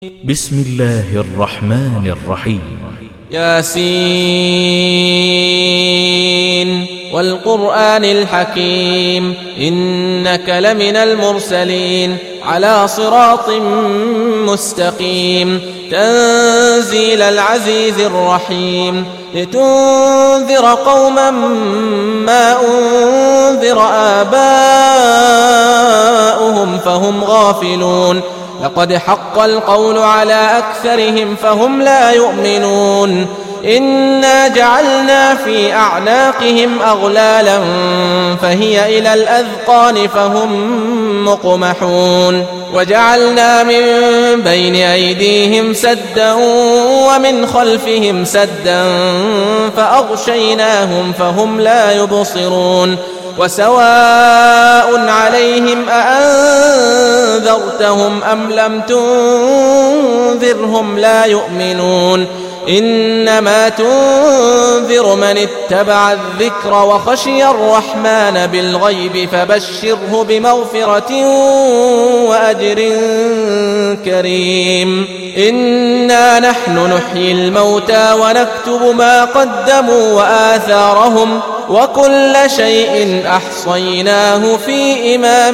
بسم الله الرحمن الرحيم. ياسين والقرآن الحكيم إنك لمن المرسلين على صراط مستقيم تنزيل العزيز الرحيم لتنذر قوما ما أنذر آباؤهم فهم غافلون لقد حق القول على أكثرهم فهم لا يؤمنون إنا جعلنا في أعناقهم أغلالا فهي إلى الأذقان فهم مقمحون وجعلنا من بين أيديهم سدا ومن خلفهم سدا فأغشيناهم فهم لا يبصرون وسواء عليهم أأنذرتهم أم لم تنذرهم لا يؤمنون إنما تنذر من اتبع الذكر وخشي الرحمن بالغيب فبشره بمغفرة وأجر كريم إنا نحن نحيي الموتى ونكتب ما قدموا وآثارهم وكل شيء أحصيناه في إمام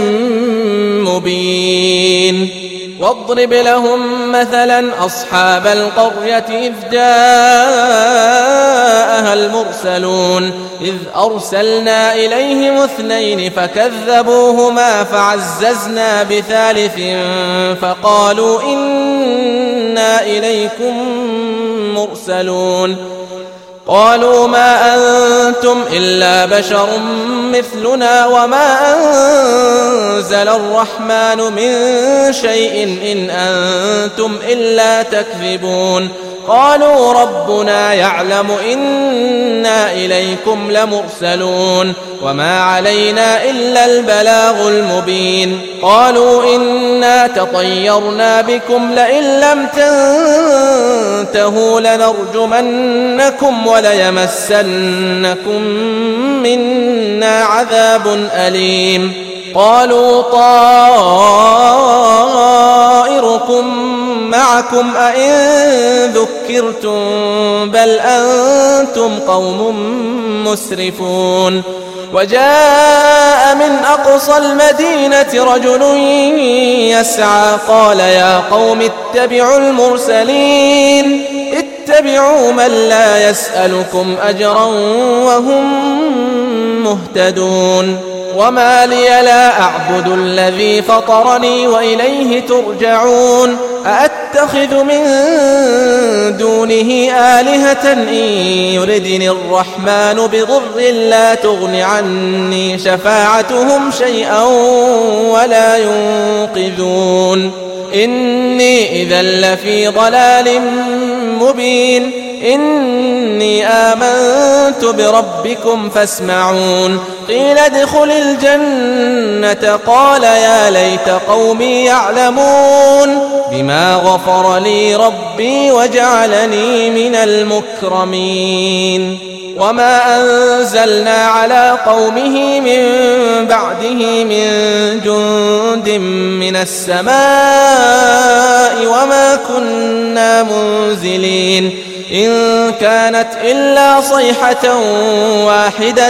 مبين واضرب لهم مثلا أصحاب القرية إذ جاءها المرسلون إذ أرسلنا إليهم 2 فكذبوهما فعززنا بثالث فقالوا إنا إليكم مرسلون قالوا ما أنتم إلا بشر مثلنا وما أنزل الرحمن من شيء إن أنتم إلا تكذبون قالوا ربنا يعلم إنا إليكم لمرسلون وما علينا إلا البلاغ المبين قالوا إنا تطيرنا بكم لئن لم تنتهوا لنرجمنكم وليمسنكم منا عذاب أليم قالوا طائركم معكم أئن ذكرتم بل أنتم قوم مسرفون وجاء من أقصى المدينة رجل يسعى قال يا قوم اتبعوا المرسلين اتبعوا من لا يسألكم أجرا وهم مهتدون وما لي لا أعبد الذي فطرني وإليه ترجعون أأتخذ من دونه آلهة إن يردني الرحمن بضر لا تغن عني شفاعتهم شيئا ولا ينقذون إني إذا لفي ضلال مبين إني آمنت بربكم فاسمعون قيل ادخل الجنة قال يا ليت قومي يعلمون بما غفر لي ربي وجعلني من المكرمين وما أنزلنا على قومه من بعده من جند من السماء وما كنا منزلين إن كانت إلا صيحة واحدة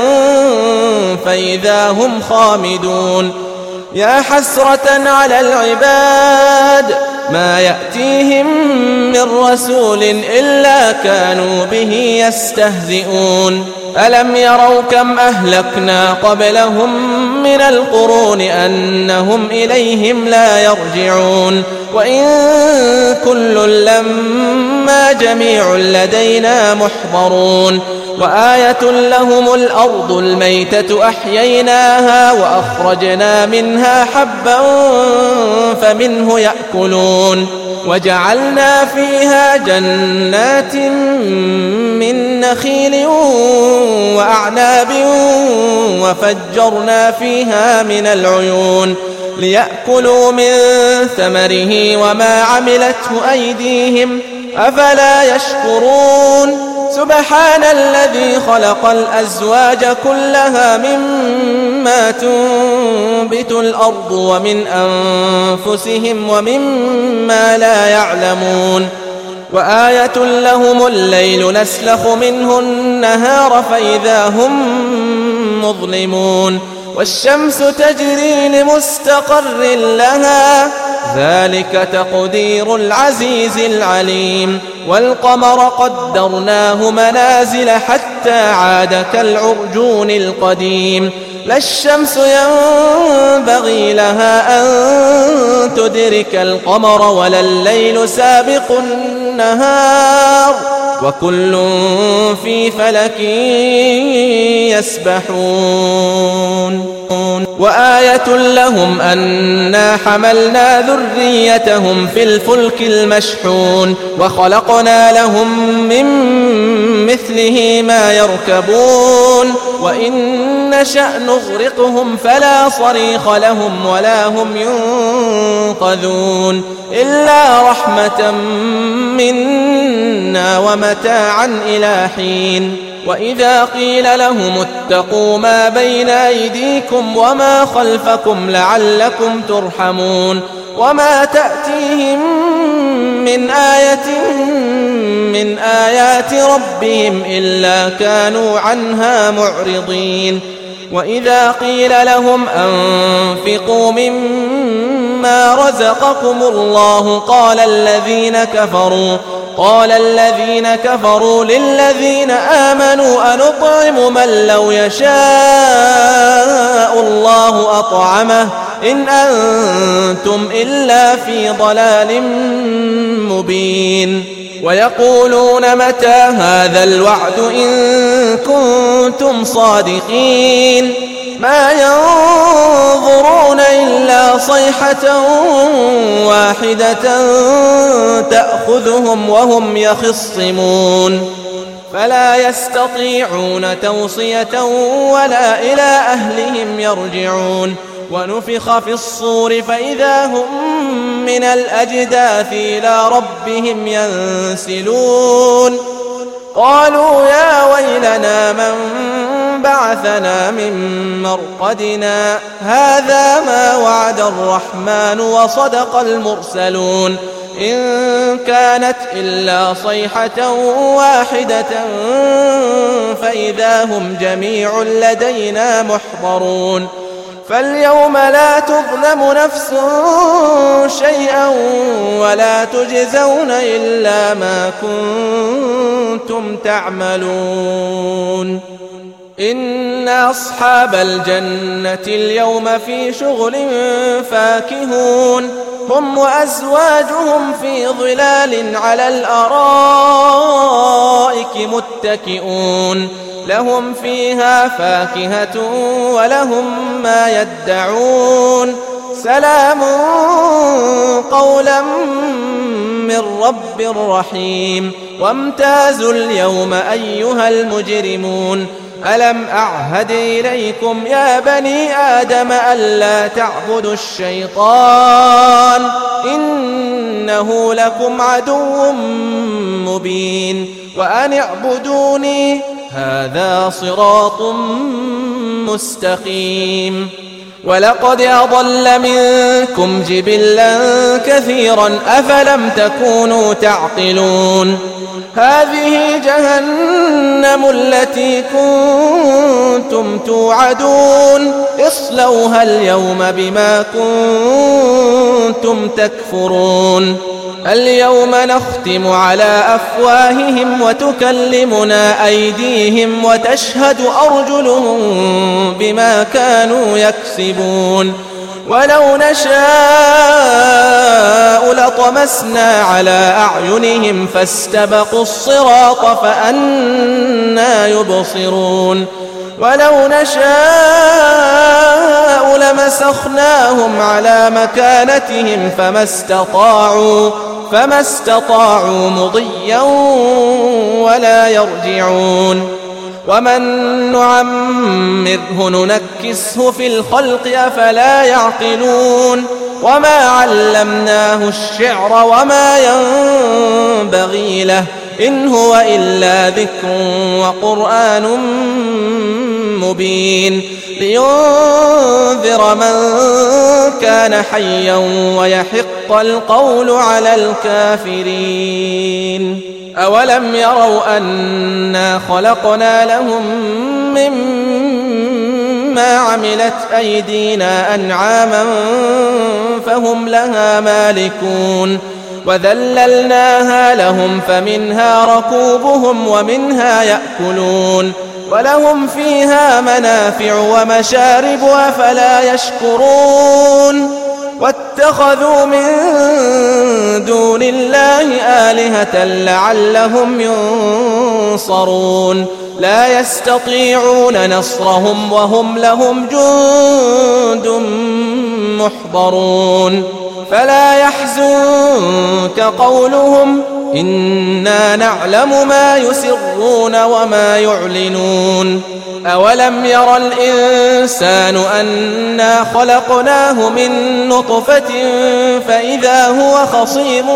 فإذا هم خامدون يا حسرة على العباد ما يأتيهم من رسول إلا كانوا به يستهزئون ألم يروا كم أهلكنا قبلهم من القرون أنهم إليهم لا يرجعون وإن كل لما جميع لدينا محضرون وآية لهم الأرض الميتة أحييناها وأخرجنا منها حبا فمنه يأكلون وجعلنا فيها جنات من نخيل وأعناب وفجرنا فيها من العيون ليأكلوا من ثمره وما عملته أيديهم أفلا يشكرون سبحان الذي خلق الأزواج كلها مما تنبت الأرض ومن أنفسهم ومما لا يعلمون وآية لهم الليل نسلخ منه النهار فإذا هم مظلمون والشمس تجري لمستقر لها ذلك تقدير العزيز العليم والقمر قدرناه منازل حتى عاد كالعرجون القديم لا الشمس ينبغي لها أن تدرك القمر ولا الليل سابق النهار وكل في فلك يسبحون وآية لهم أنا حملنا ذريتهم في الفلك المشحون وخلقنا لهم من مثله ما يركبون وإن نشأ نغرقهم فلا صريخ لهم ولا هم ينقذون إلا رحمة منا ومتاعا إلى حين وإذا قيل لهم اتقوا ما بين أيديكم وما خلفكم لعلكم ترحمون وما تأتيهم من آية من آيات ربهم إلا كانوا عنها معرضين وإذا قيل لهم أنفقوا مما رزقكم الله قال الذين كفروا للذين آمنوا أنطعم من لو يشاء الله أطعمه إن أنتم إلا في ضلال مبين ويقولون متى هذا الوعد إن كنتم صادقين ما ينظرون إلا صيحة واحدة تأخذهم وهم يخصمون فلا يستطيعون توصية ولا إلى أهلهم يرجعون ونفخ في الصور فإذا هم من الأجداث إلى ربهم ينسلون قالوا يا ويلنا من بعثنا من مرقدنا هذا ما وعد الرحمن وصدق المرسلون إن كانت إلا صيحة واحدة فإذا هم جميع لدينا محضرون فاليوم لا تظلم نفس شيئا ولا تجزون إلا ما كنتم تعملون إن أصحاب الجنة اليوم في شغل فاكهون هم وأزواجهم في ظلال على الأرائك متكئون لهم فيها فاكهة ولهم ما يدعون سلام قولا من رب رحيم وامتازوا اليوم أيها المجرمون ألم أعهد إليكم يا بني آدم ألا تعبدوا الشيطان إنه لكم عدو مبين وأن اعبدوني هذا صراط مستقيم ولقد أضل منكم جبلا كثيرا أفلم تكونوا تعقلون هذه جهنم التي كنتم توعدون اصلوها اليوم بما كنتم تكفرون اليوم نختم على أفواههم وتكلمنا أيديهم وتشهد أرجلهم بما كانوا يكسبون ولو نشاء لطمسنا على أعينهم فاستبقوا الصراط فأنى يبصرون ولو نشاء لمسخناهم على مكانتهم فما استطاعوا مضيا ولا يرجعون ومن نعمره ننكسه في الخلق أفلا يعقلون وما علمناه الشعر وما ينبغي له إن هو إلا ذكر وقرآن مبين لينذر من كان حيا ويحق القول على الكافرين. أولم يروا أنا خلقنا لهم مما عملت أيدينا أنعاما فهم لها مالكون وذللناها لهم فمنها ركوبهم ومنها يأكلون ولهم فيها منافع ومشارب أفلا يشكرون واتخذوا من دون الله آلهة لعلهم ينصرون لا يستطيعون نصرهم وهم لهم جند محضرون فلا يحزنك قولهم إنا نعلم ما يسرون وما يعلنون أولم ير الإنسان أنا خلقناه من نطفة فإذا هو خصيم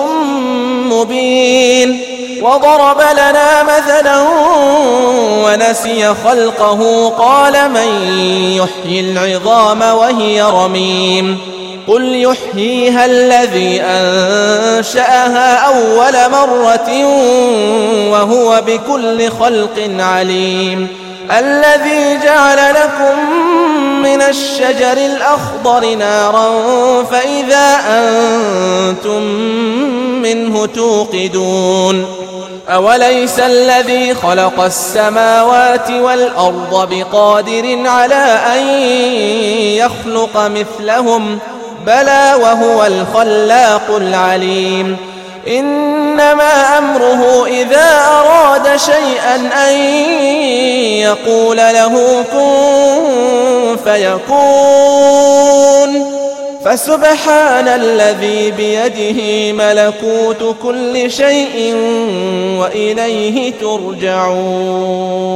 مبين وضرب لنا مثلا ونسي خلقه قال من يحيي العظام وهي رميم قل يحييها الذي أنشأها أول مرة وهو بكل خلق عليم الذي جعل لكم من الشجر الأخضر نارا فإذا أنتم منه توقدون أوليس الذي خلق السماوات والأرض بقادر على أن يخلق مثلهم بلى وهو الخلاق العليم إنما أمره إذا أراد شيئا أن يقول له كن فيكون فسبحان الذي بيده ملكوت كل شيء وإليه ترجعون.